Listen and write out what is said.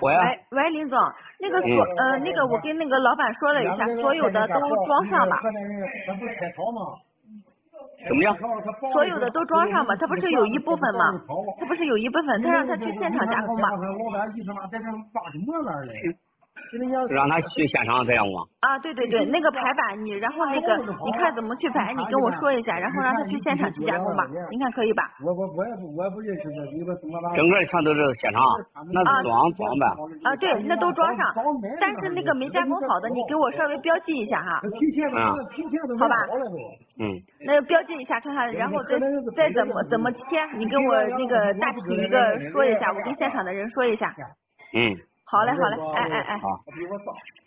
喂，林总，那个我跟那个老板说了一下，所有的都装上吧。 怎么样？ 所有的都装上吧，他不是有一部分吗？他让他去现场加工吧。 让他去现场这样吗？ 啊，对，那个排版然后那个你看怎么去排，你跟我说一下，然后让他去现场去加工吧，您看可以吧？ 我不认识的，你们怎么整个全都是现场，那装呗。 啊，对，那都装上，但是那个没加工好的，你给我稍微标记一下哈。好吧。那标记一下看看，然后再怎么切，你跟我那个大体一个说一下，我跟现场的人说一下。 好嘞，哎。 好。